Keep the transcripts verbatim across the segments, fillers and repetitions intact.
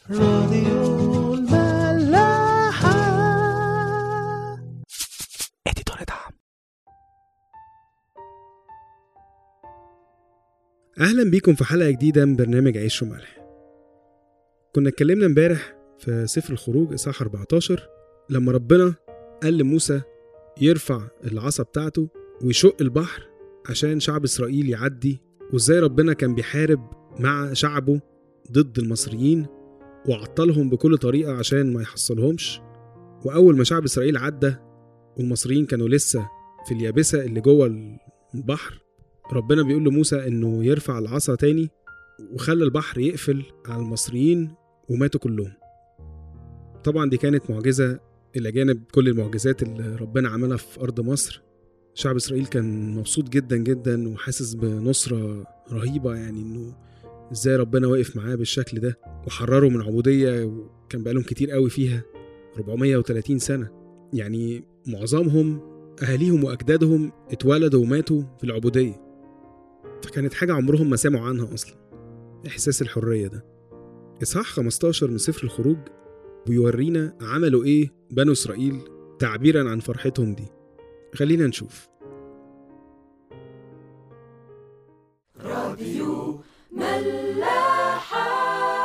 راديو الملاحة. اديتور دعم. اهلا بيكم في حلقة جديدة من برنامج عيش وملح. كنا اتكلمنا امبارح في سفر الخروج اصحاح أربعتاشر لما ربنا قال لموسى يرفع العصا بتاعته ويشق البحر عشان شعب إسرائيل يعدي، وازاي ربنا كان بيحارب مع شعبه ضد المصريين وعطلهم بكل طريقة عشان ما يحصلهمش. وأول ما شعب إسرائيل عدى والمصريين كانوا لسه في اليابسة اللي جوه البحر، ربنا بيقول لموسى إنه يرفع العصا تاني وخلى البحر يقفل على المصريين وماتوا كلهم. طبعا دي كانت معجزة إلى جانب كل المعجزات اللي ربنا عملها في أرض مصر. شعب إسرائيل كان مبسوط جدا جدا وحاسس بنصرة رهيبة، يعني إنه إزاي ربنا واقف معاه بالشكل ده وحرروا من عبودية وكان بقالهم كتير قوي فيها أربعمية وتلاتين سنة. يعني معظمهم أهاليهم وأجدادهم اتولدوا وماتوا في العبودية، فكانت حاجة عمرهم ما سمعوا عنها أصلا، إحساس الحرية ده. إصحاح خمستاشر من سفر الخروج بيورينا عملوا إيه بنو إسرائيل تعبيرا عن فرحتهم دي. خلينا نشوف. راديو ملاحة.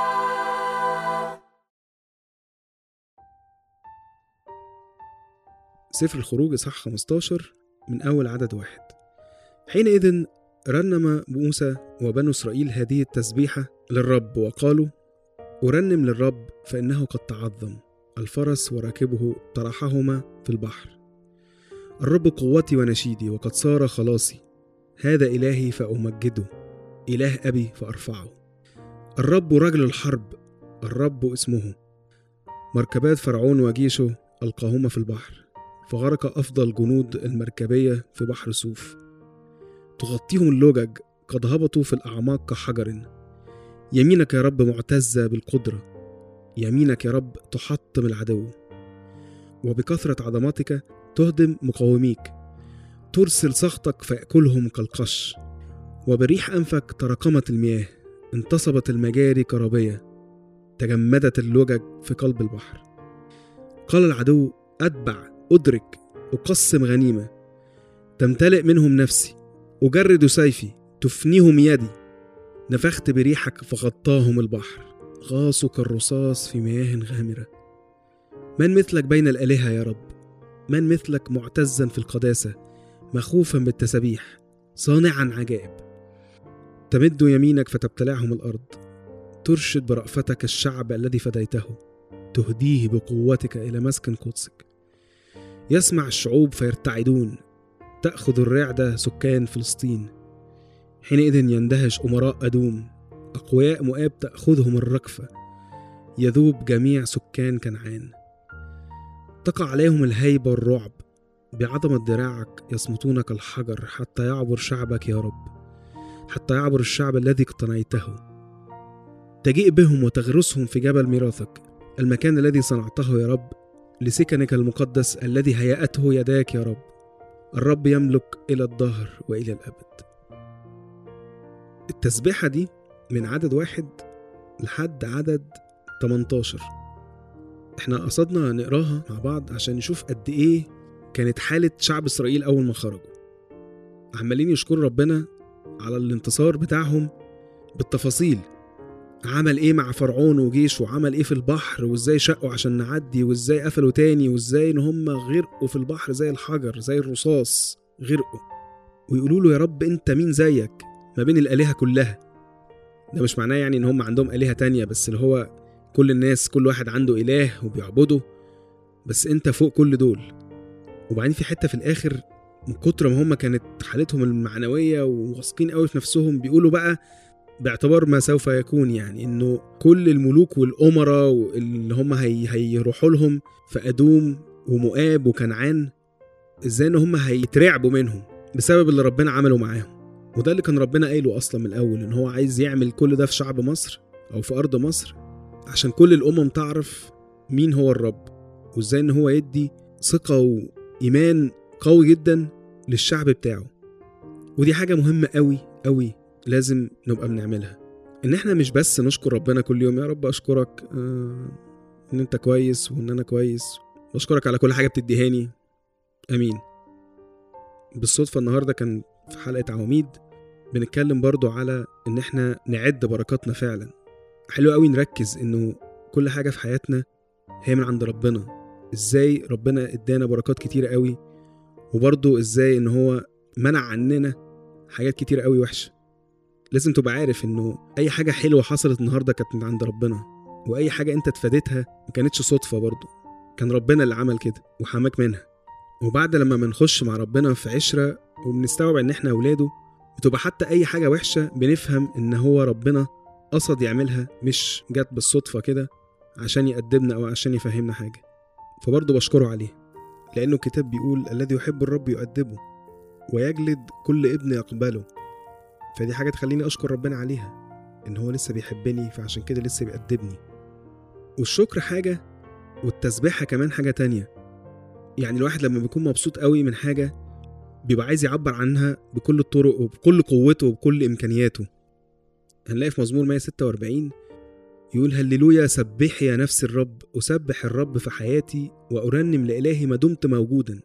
سفر الخروج إصحاح خمستاشر من أول عدد واحد. حينئذ رنم موسى وبنو إسرائيل هذه التسبيحة للرب وقالوا: أرنم للرب فإنه قد تعظم، الفرس وراكبه طرحهما في البحر. الرب قوتي ونشيدي وقد صار خلاصي، هذا إلهي فأمجده، إله أبي فأرفعه. الرب رجل الحرب، الرب اسمه. مركبات فرعون وجيشه ألقاهما في البحر، فغرق أفضل جنود المركبية في بحر صوف. تغطيهم اللجج، قد هبطوا في الأعماق كحجر. يمينك يا رب معتزة بالقدرة، يمينك يا رب تحطم العدو. وبكثرة عظمتك تهدم مقاوميك، ترسل سخطك فيأكلهم كالقش. وبريح أنفك تراكمت المياه، انتصبت المجاري كرابية، تجمدت اللجج في قلب البحر. قال العدو: أتبع، أدرك، أقسم غنيمة. تمتلئ منهم نفسي، أجرد سيفي، تفنيهم يدي. نفخت بريحك فغطاهم البحر، غاصوا كالرصاص في مياه غامرة. من مثلك بين الآلهة يا رب؟ من مثلك معتزا في القداسة، مخوفا بالتسبيح، صانعا عجائب. تمد يمينك فتبتلعهم الأرض، ترشد برأفتك الشعب الذي فديته، تهديه بقوتك إلى مسكن قدسك. يسمع الشعوب فيرتعدون، تأخذ الرعدة سكان فلسطين. حينئذ يندهش أمراء أدوم، أقوياء مؤاب تأخذهم الركفة، يذوب جميع سكان كنعان. تقع عليهم الهيبة والرعب، بعظمة ذراعك يصمتون كالحجر حتى يعبر شعبك يا رب، حتى يعبر الشعب الذي اقتنيته. تجيء بهم وتغرسهم في جبل ميراثك، المكان الذي صنعته يا رب لسكنك المقدس الذي هيأته يداك يا رب. الرب يملك إلى الدهر وإلى الأبد. التسبيحة دي من عدد واحد لحد عدد تمنتاشر احنا قصدنا نقراها مع بعض عشان نشوف قد ايه كانت حالة شعب إسرائيل أول ما خرجوا. عمالين يشكروا ربنا على الانتصار بتاعهم بالتفاصيل، عمل ايه مع فرعون وجيش، وعمل ايه في البحر، وازاي شقوا عشان نعدي، وازاي قفلوا تاني، وازاي ان هم غرقوا في البحر زي الحجر زي الرصاص غرقوا. ويقولوا له: يا رب انت مين زيك ما بين الآلهة كلها؟ ده مش معناه يعني ان هم عندهم آلهة تانية، بس اللي هو كل الناس كل واحد عنده إله وبيعبده، بس انت فوق كل دول. وبعدين في حتة في الآخر من كتر ما هم كانت حالتهم المعنوية وواثقين قوي في نفسهم، بيقولوا بقى باعتبار ما سوف يكون، يعني انه كل الملوك والأمراء اللي هم هي هيروحوا لهم في أدوم ومؤاب وكنعان، ازاي ان هم هيترعبوا منهم بسبب اللي ربنا عمله معاهم. وده اللي كان ربنا قايله أصلا من الأول، إن هو عايز يعمل كل ده في شعب مصر أو في أرض مصر عشان كل الأمم تعرف مين هو الرب، وإزاي إن هو يدي ثقة وإيمان قوي جدا للشعب بتاعه. ودي حاجة مهمة قوي قوي لازم نبقى بنعملها، ان احنا مش بس نشكر ربنا كل يوم، يا رب اشكرك آه ان انت كويس وان انا كويس، بشكرك على كل حاجة بتديهاني، امين. بالصدفة النهاردة كان في حلقة عواميد بنتكلم برضو على ان احنا نعد بركاتنا فعلا. حلو قوي نركز انه كل حاجة في حياتنا هي من عند ربنا، ازاي ربنا ادانا بركات كتير قوي، وبرضو ازاي ان هو منع عننا حاجات كتير قوي وحشة. لازم تبقى عارف انه اي حاجة حلوة حصلت النهاردة كانت من عند ربنا، واي حاجة انت اتفادتها ما كانتش صدفة، برضو كان ربنا اللي عمل كده وحماك منها. وبعد لما بنخش مع ربنا في عشرة وبنستوعب ان احنا اولاده، بتبقى حتى اي حاجة وحشة بنفهم ان هو ربنا قصد يعملها، مش جات بالصدفة كده عشان يقدمنا او عشان يفهمنا حاجة. فبرضه بشكره عليه، لانه الكتاب بيقول الذي يحب الرب يؤدبه ويجلد كل ابن يقبله. فدي حاجة تخليني اشكر ربنا عليها، ان هو لسه بيحبني، فعشان كده لسه بيأدبني. والشكر حاجة والتسبيحة كمان حاجة تانية. يعني الواحد لما بيكون مبسوط قوي من حاجة بيبقى عايز يعبر عنها بكل الطرق وبكل قوته وبكل إمكانياته. هنلاقي في مزمور مية وستة وأربعين يقول هللويا سبحي يا نفس الرب، أسبح الرب في حياتي وأرنم لإلهي ما دمت موجودا.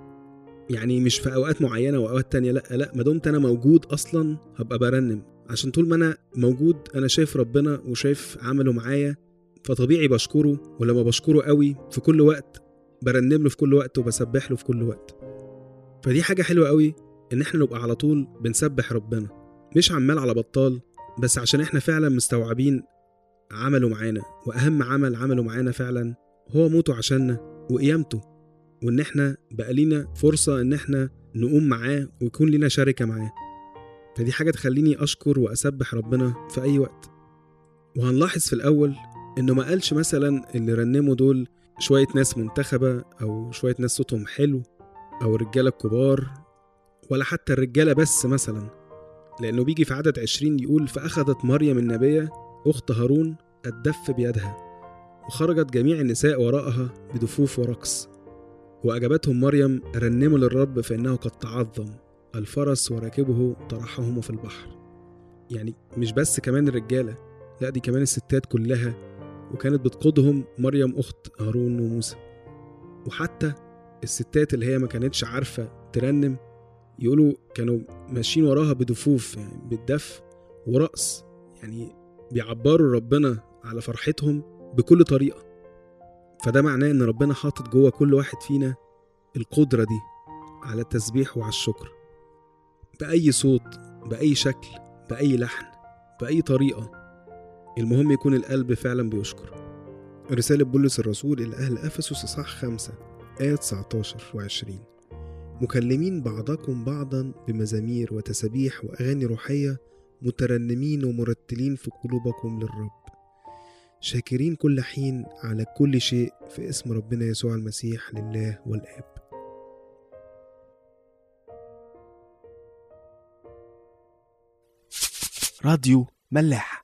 يعني مش في أوقات معينة وأوقات تانية، لأ لأ ما دمت أنا موجود أصلا هبقى برنم، عشان طول ما أنا موجود أنا شايف ربنا وشايف عمله معايا، فطبيعي بشكره. ولما بشكره قوي في كل وقت برنم له في كل وقت وبسبح له في كل وقت. فدي حاجة حلوة قوي ان احنا نبقى على طول بنسبح ربنا، مش عمال على بطال، بس عشان احنا فعلا مستوعبين عمله معانا، واهم عمل عمله معانا فعلا هو موته عشاننا وقيامته، وان احنا بقى لينا فرصة ان احنا نقوم معاه ويكون لينا شركة معاه. فدي حاجة تخليني اشكر واسبح ربنا في اي وقت. وهنلاحظ في الاول انه ما قالش مثلا اللي رنموا دول شوية ناس منتخبة او شوية ناس صوتهم حلو او الرجالة الكبار، ولا حتى الرجالة بس مثلا، لأنه بيجي في عدد عشرين يقول فأخذت مريم النبية أخت هارون الدف بيدها، وخرجت جميع النساء وراءها بدفوف ورقص، وأجابتهم مريم رنموا للرب فإنه قد تعظم، الفرس وراكبه طرحهم في البحر. يعني مش بس كمان الرجالة، لا دي كمان الستات كلها، وكانت بتقودهم مريم أخت هارون وموسى. وحتى الستات اللي هي ما كانتش عارفة ترنم يقولوا كانوا ماشيين وراها بدفوف، يعني بالدف ورقص، يعني بيعبروا ربنا على فرحتهم بكل طريقة. فده معناه ان ربنا حاطط جوه كل واحد فينا القدرة دي على التسبيح وعلى الشكر، بأي صوت، بأي شكل، بأي لحن، بأي طريقة، المهم يكون القلب فعلا بيشكر. رسالة بولس الرسول إلى أهل أفسس إصحاح خمسة آية تسعتاشر وعشرين مكلمين بعضكم بعضا بمزامير وتسبيح وأغاني روحية مترنمين ومرتلين في قلوبكم للرب، شاكرين كل حين على كل شيء في اسم ربنا يسوع المسيح لله والآب. راديو ملاح.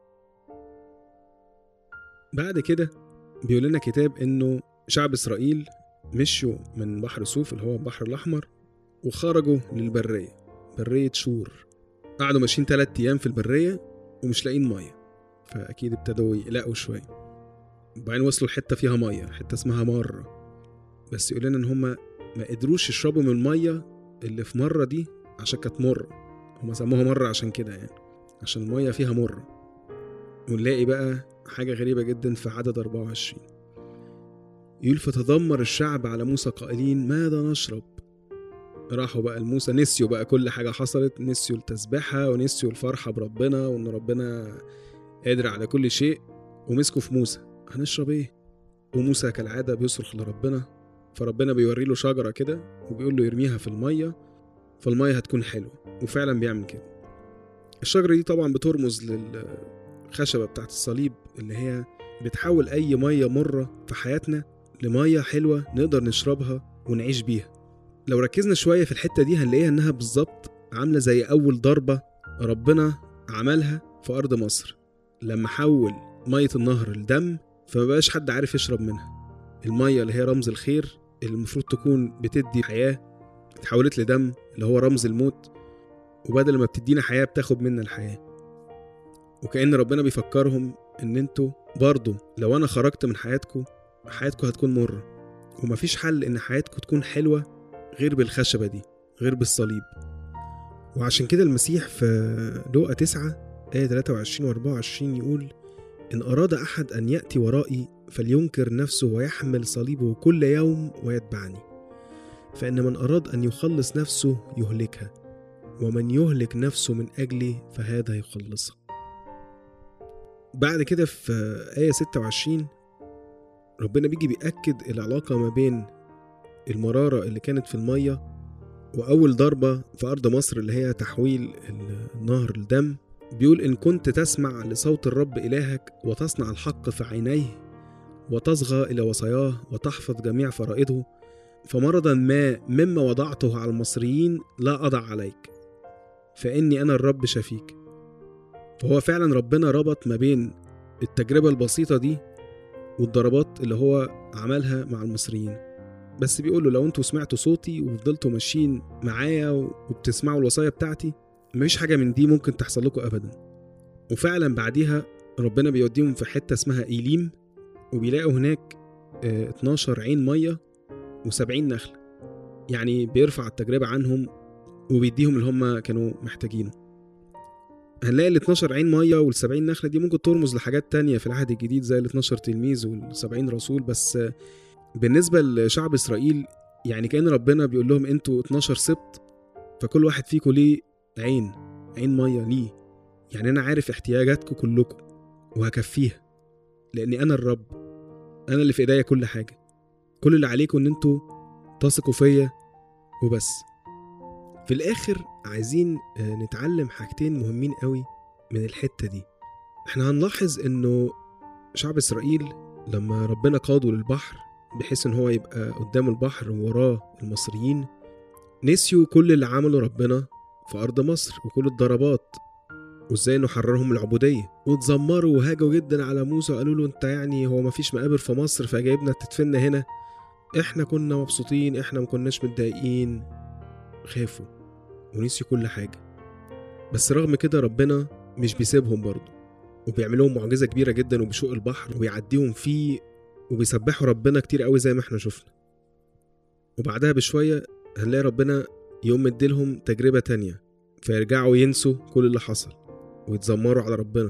بعد كده بيقول لنا كتاب إنه شعب إسرائيل مشوا من بحر سوف اللي هو البحر الأحمر وخرجوا للبرية، برية شور. قعدوا ماشيين ثلاثة أيام في البرية ومش لاقين مية، فأكيد ابتدوا يقلقوا شوية. وبعدين وصلوا لحتة فيها مية، حتة اسمها مرة، بس يقول لنا إن هما ما قدروش يشربوا من المية اللي في مرة دي عشان كانت مرة. هما سموها مرة عشان كده، يعني عشان المية فيها مرة. ونلاقي بقى حاجة غريبة جدا في عدد أربعة وعشرين يقول فتذمر الشعب على موسى قائلين ماذا نشرب. راحوا بقى لموسى، نسيوا بقى كل حاجة حصلت، نسيوا التسبيحة ونسيوا الفرحة بربنا وإن ربنا قادر على كل شيء، ومسكوا في موسى هنشرب ايه. وموسى كالعادة بيصرخ لربنا، فربنا بيوري له شجرة كده وبيقول له يرميها في المية فالمية هتكون حلوة، وفعلا بيعمل كده. الشجرة دي طبعا بترمز للخشبة بتاعت الصليب اللي هي بتحول أي مية مرة في حياتنا لمية حلوة نقدر نشربها ونعيش بيها. لو ركزنا شوية في الحتة دي هنلاقيها انها بالظبط عاملة زي اول ضربة ربنا عملها في ارض مصر لما حول مية النهر لدم، فما بقاش حد عارف يشرب منها. المية اللي هي رمز الخير اللي المفروض تكون بتدي حياة اتحولت لدم اللي هو رمز الموت، وبدل ما بتدينا حياة بتاخد منا الحياة. وكأن ربنا بيفكرهم ان انتوا برضو لو انا خرجت من حياتكم حياتكم هتكون مرة، ومفيش حل ان حياتكم تكون حلوة غير بالخشبة دي، غير بالصليب. وعشان كده المسيح في لوقا تسعة آية ثلاثة وعشرين وأربعة وعشرين يقول: إن أراد أحد أن يأتي ورائي فلينكر نفسه ويحمل صليبه كل يوم ويتبعني، فإن من أراد أن يخلص نفسه يهلكها، ومن يهلك نفسه من أجلي فهذا يخلصها. بعد كده في آية ستة وعشرين ربنا بيجي بيأكد العلاقة ما بين المرارة اللي كانت في المية وأول ضربة في أرض مصر اللي هي تحويل النهر الدم. بيقول: إن كنت تسمع لصوت الرب إلهك وتصنع الحق في عينيه وتصغى إلى وصاياه وتحفظ جميع فرائضه، فمرضا ما مما وضعته على المصريين لا أضع عليك، فإني أنا الرب شفيك. فهو فعلا ربنا ربط ما بين التجربة البسيطة دي والضربات اللي هو عملها مع المصريين، بس بيقوله لو انتوا سمعتوا صوتي وفضلتوا ماشيين معايا وبتسمعوا الوصايا بتاعتي مفيش حاجة من دي ممكن تحصل لكم أبدا. وفعلا بعديها ربنا بيوديهم في حتة اسمها إيليم، وبيلاقوا هناك اه اتناشر عين مية وسبعين نخلة، يعني بيرفع التجربة عنهم وبيديهم اللي هم كانوا محتاجينه. هنلاقي ال اتناشر عين مية والسبعين نخلة دي ممكن ترمز لحاجات تانية في العهد الجديد زي ال اتناشر تلميذ والسبعين رسول، بس بالنسبة لشعب إسرائيل يعني كأن ربنا بيقول لهم انتوا اتناشر سبط، فكل واحد فيكم ليه عين عين مية ليه، يعني أنا عارف احتياجاتكم كلكم وهكفيها، لأني أنا الرب، أنا اللي في إيديا كل حاجة، كل اللي عليكم ان انتوا تثقوا فيا وبس. في الآخر عايزين نتعلم حاجتين مهمين قوي من الحتة دي. احنا هنلاحظ انه شعب إسرائيل لما ربنا قاده للبحر بحيث ان هو يبقى قدام البحر ووراه المصريين، نسيوا كل اللي عمله ربنا في أرض مصر وكل الضربات وازاي انه حررهم العبودية، واتذمروا وهاجوا جدا على موسى وقالوا له انت يعني هو مفيش مقابر في مصر فجايبنا تدفننا هنا، احنا كنا مبسوطين، احنا مكناش متضايقين. خافوا ونسيوا كل حاجة، بس رغم كده ربنا مش بيسيبهم برضو، وبيعملهم معجزة كبيرة جدا وبيشق البحر وبيعديهم فيه وبيسبحوا ربنا كتير قوي زي ما احنا شفنا. وبعدها بشوية هنلاقي ربنا يوم مديلهم تجربة تانية فيرجعوا ينسوا كل اللي حصل ويتذمروا على ربنا.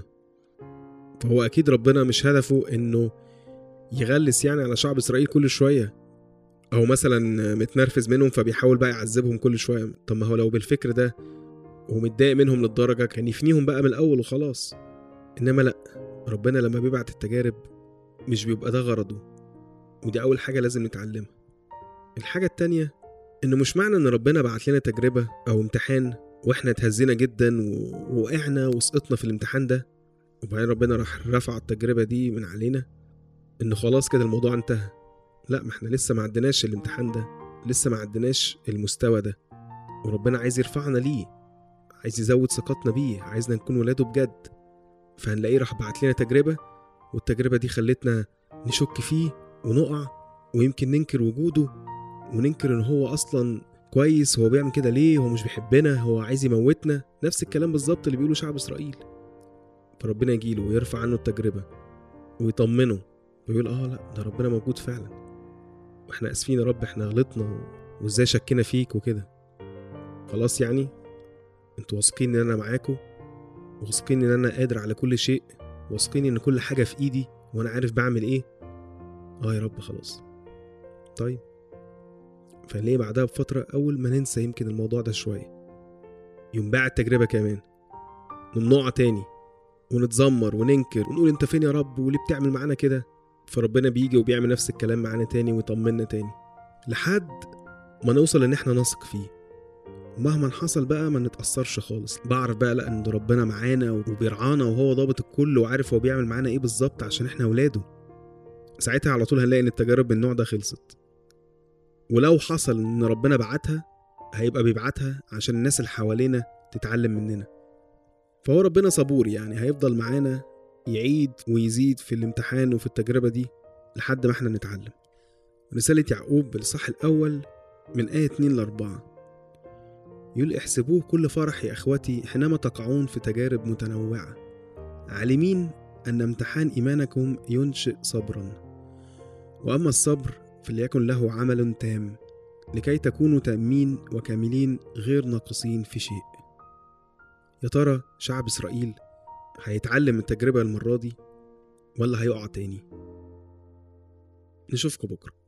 فهو أكيد ربنا مش هدفه إنه يغلس يعني على شعب إسرائيل كل شوية، أو مثلا متنرفز منهم فبيحاول بقى يعذبهم كل شوية. طب ما هو لو بالفكر ده ومتضايق منهم للدرجة كان يفنيهم بقى من الأول وخلاص. إنما لأ، ربنا لما بيبعت التجارب مش بيبقى ده غرضه، ودي أول حاجة لازم نتعلمها. الحاجة التانية إنه مش معنى إن ربنا بعت لنا تجربة أو امتحان وإحنا اتهزينا جدا ووقعنا وسقطنا في الامتحان ده وبعدين ربنا راح رفع التجربة دي من علينا إنه خلاص كده الموضوع انتهى. لا، ما احنا لسه ما عدناش الامتحان ده، لسه ما عدناش المستوى ده، وربنا عايز يرفعنا ليه، عايز يزود ثقتنا بيه، عايزنا نكون ولاده بجد. فهنلاقيه راح بعت لنا تجربة، والتجربة دي خلتنا نشك فيه ونقع ويمكن ننكر وجوده وننكر ان هو اصلا كويس، هو بيعمل كده ليه، هو مش بيحبنا، هو عايز يموتنا. نفس الكلام بالظبط اللي بيقوله شعب اسرائيل. فربنا يجيله ويرفع عنه التجربة ويطمنه ويقول اه لا ده ربنا موجود فعلا، واحنا اسفين يا رب احنا غلطنا وازاي شكينا فيك وكده. خلاص يعني انتوا واثقين ان انا معاكم، واثقين ان انا قادر على كل شيء، واثقين ان كل حاجة في ايدي وانا عارف بعمل ايه. اه يا رب خلاص. طيب فليه بعدها بفترة اول ما ننسى يمكن الموضوع ده شوية يوم باع التجربة كمان نمنوع تاني ونتذمر وننكر ونقول انت فين يا رب وليه بتعمل معانا كده. فربنا بيجي وبيعمل نفس الكلام معانا تاني ويطمنا تاني لحد ما نوصل ان احنا نثق فيه. مهما حصل بقى ما نتأثرش خالص، بعرف بقى لا ان ربنا معانا وبيرعانا وهو ضابط الكل وعارف هو بيعمل معانا ايه بالظبط عشان احنا اولاده. ساعتها على طول هنلاقي ان التجارب بالنوع ده خلصت. ولو حصل ان ربنا بعتها هيبقى بيبعتها عشان الناس اللي حوالينا تتعلم مننا. فهو ربنا صبور، يعني هيفضل معانا يعيد ويزيد في الامتحان وفي التجربة دي لحد ما احنا نتعلم. رسالة يعقوب بالصح الأول من آية اتنين لأربعة يقول احسبوه كل فرح يا أخوتي حينما تقعون في تجارب متنوعة عالمين أن امتحان إيمانكم ينشئ صبرا، وأما الصبر فليكن له عمل تام، لكي تكونوا تامين وكاملين غير ناقصين في شيء. يا ترى شعب إسرائيل هيتعلم التجربة المرة دي ولا هيقع تاني؟ نشوفكم بكرة.